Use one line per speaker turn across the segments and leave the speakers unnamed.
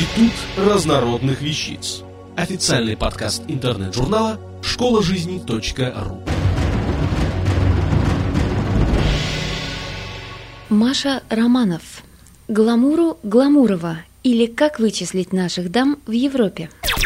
Институт разнородных вещиц. Официальный подкаст интернет-журнала школажизни.ру.
Маша Романов. Гламуру Гламурова. Или как вычислить наших дам в Европе.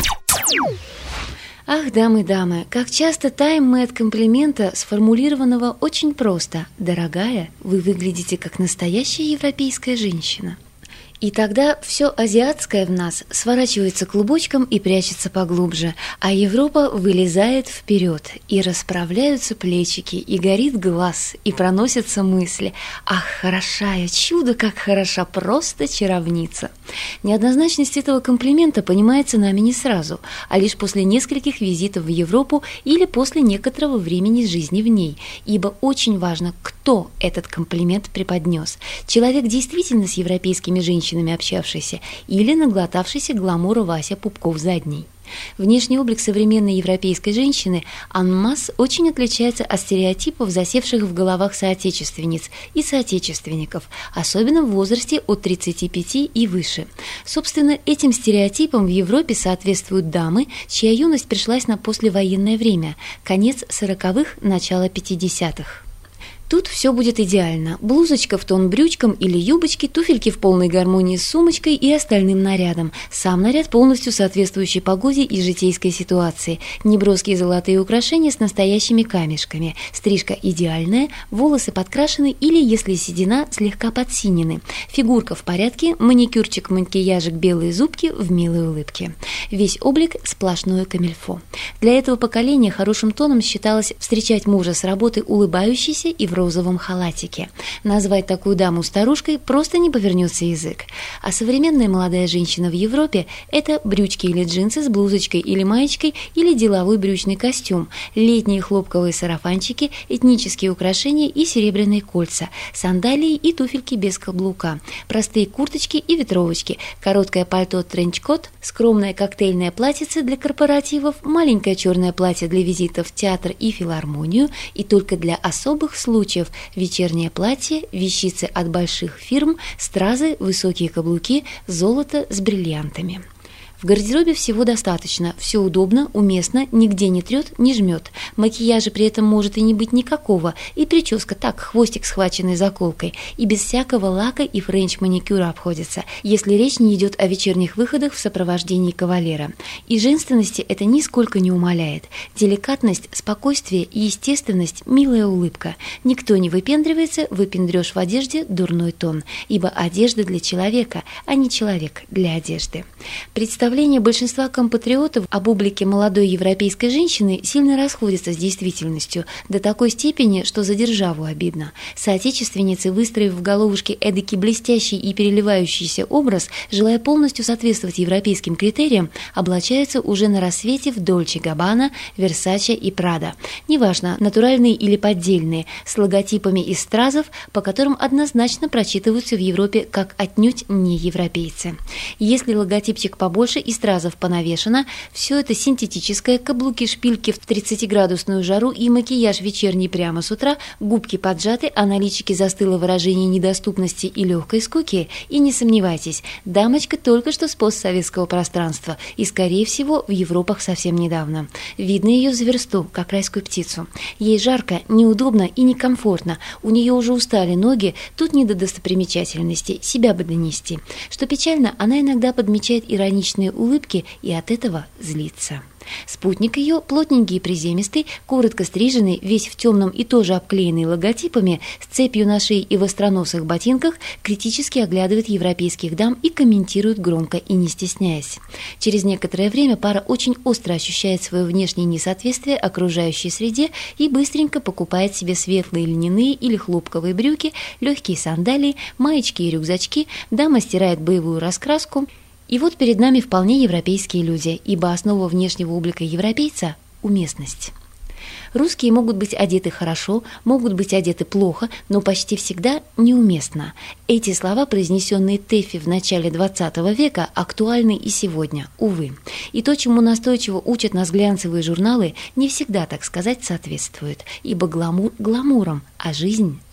Ах, дамы, как часто таем мы от комплимента, сформулированного очень просто: «Дорогая, вы выглядите как настоящая европейская женщина». И тогда все азиатское в нас сворачивается клубочком и прячется поглубже, а Европа вылезает вперед, и расправляются плечики, и горит глаз, и проносятся мысли: «Ах, хорошая, чудо, как хороша, просто чаровница». Неоднозначность этого комплимента понимается нами не сразу, а лишь после нескольких визитов в Европу или после некоторого времени жизни в ней, ибо очень важно, кто этот комплимент преподнес. Человек, действительно с европейскими женщинами общавшийся, или наглотавшийся гламура Вася Пупков-задний. Внешний облик современной европейской женщины анмасс очень отличается от стереотипов, засевших в головах соотечественниц и соотечественников, особенно в возрасте от 35 и выше. Собственно, этим стереотипам в Европе соответствуют дамы, чья юность пришлась на послевоенное время, конец 40-х, начало 50-х. Тут все будет идеально. Блузочка в тон брючкам или юбочки, туфельки в полной гармонии с сумочкой и остальным нарядом. Сам наряд полностью соответствующий погоде и житейской ситуации. Неброские золотые украшения с настоящими камешками. Стрижка идеальная, волосы подкрашены или, если седина, слегка подсинены. Фигурка в порядке, маникюрчик, макияжик, белые зубки в милой улыбке. Весь облик сплошное камильфо. Для этого поколения хорошим тоном считалось встречать мужа с работы улыбающейся и в розовом халатике. Назвать такую даму старушкой просто не повернется язык. А современная молодая женщина в Европе – это брючки или джинсы с блузочкой или маечкой или деловой брючный костюм, летние хлопковые сарафанчики, этнические украшения и серебряные кольца, сандалии и туфельки без каблука, простые курточки и ветровочки, короткое пальто тренчкот, скромное коктейльное платьице для корпоративов, маленькое черное платье для визитов в театр и филармонию и только для особых случаев вечернее платье, вещицы от больших фирм, стразы, высокие каблуки, золото с бриллиантами. В гардеробе всего достаточно, все удобно, уместно, нигде не трет, не жмет. Макияжа при этом может и не быть никакого, и прическа так, хвостик схваченный заколкой, и без всякого лака и френч-маникюра обходится, если речь не идет о вечерних выходах в сопровождении кавалера. И женственности это нисколько не умаляет. Деликатность, спокойствие и естественность – милая улыбка. Никто не выпендривается, выпендрёж в одежде – дурной тон, ибо одежда для человека, а не человек для одежды. Представление большинства компатриотов об облике молодой европейской женщины сильно расходится с действительностью, до такой степени, что за державу обидно. Соотечественницы, выстроив в головушке эдакий блестящий и переливающийся образ, желая полностью соответствовать европейским критериям, облачаются уже на рассвете в Дольче Габбана, Версаче и Прадо. Неважно, натуральные или поддельные, с логотипами из стразов, по которым однозначно прочитываются в Европе как отнюдь не европейцы. Если логотипчик побольше и стразов понавешено, все это синтетическое, каблуки, шпильки в 30-градусную жару и макияж вечерний прямо с утра, губки поджаты, а на личике застыло выражение недоступности и легкой скуки. И не сомневайтесь, дамочка только что с постсоветского пространства и, скорее всего, в Европах совсем недавно. Видно ее за версту, как райскую птицу. Ей жарко, неудобно и некомфортно. У нее уже устали ноги, тут не до достопримечательностей, себя бы донести. Что печально, она иногда подмечает ироничные улыбки и от этого злится. Спутник ее, плотненький и приземистый, коротко стриженный, весь в темном и тоже обклеенный логотипами, с цепью на шее и в остроносых ботинках, критически оглядывает европейских дам и комментирует громко и не стесняясь. Через некоторое время пара очень остро ощущает свое внешнее несоответствие окружающей среде и быстренько покупает себе светлые льняные или хлопковые брюки, легкие сандалии, маечки и рюкзачки, дама стирает боевую раскраску. И вот перед нами вполне европейские люди, ибо основа внешнего облика европейца – уместность. Русские могут быть одеты хорошо, могут быть одеты плохо, но почти всегда неуместно. Эти слова, произнесенные Тэффи в начале XX века, актуальны и сегодня, увы. И то, чему настойчиво учат нас глянцевые журналы, не всегда, так сказать, соответствует, ибо гламур гламуром, а жизнь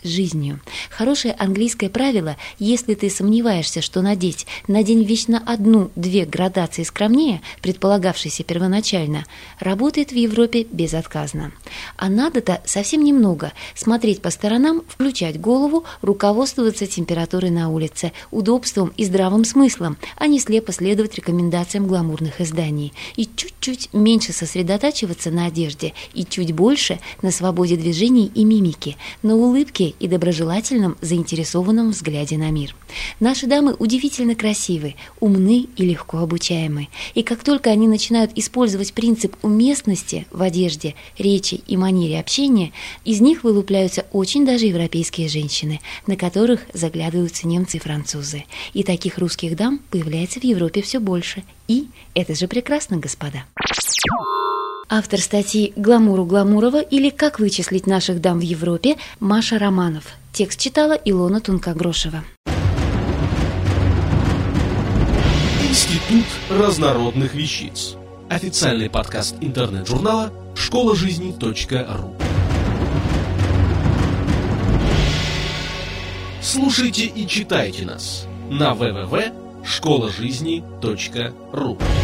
жизнью. Хорошее английское правило: если ты сомневаешься, что надень вечно 1-2 градации скромнее, предполагавшейся первоначально, работает в Европе безотказно. А надо-то совсем немного: смотреть по сторонам, включать голову, руководствоваться температурой на улице, удобством и здравым смыслом, а не слепо следовать рекомендациям гламурных изданий. И чуть-чуть меньше сосредотачиваться на одежде, и чуть больше на свободе движений и мимики, на улыбке и доброжелательном, заинтересованном взгляде на мир. Наши дамы удивительно красивы, умны и легко обучаемы. И как только они начинают использовать принцип уместности в одежде, речи и манере общения, из них вылупляются очень даже европейские женщины, на которых заглядываются немцы и французы. И таких русских дам появляется в Европе все больше. И это же прекрасно, господа. Автор статьи «Гламуру Гламурова» или «Как вычислить наших дам в Европе» Маша Романов. Текст читала Илона Тункогрошева.
Институт разнородных вещиц. Официальный подкаст интернет-журнала школажизни.ру. Слушайте и читайте нас на www.школажизни.ру.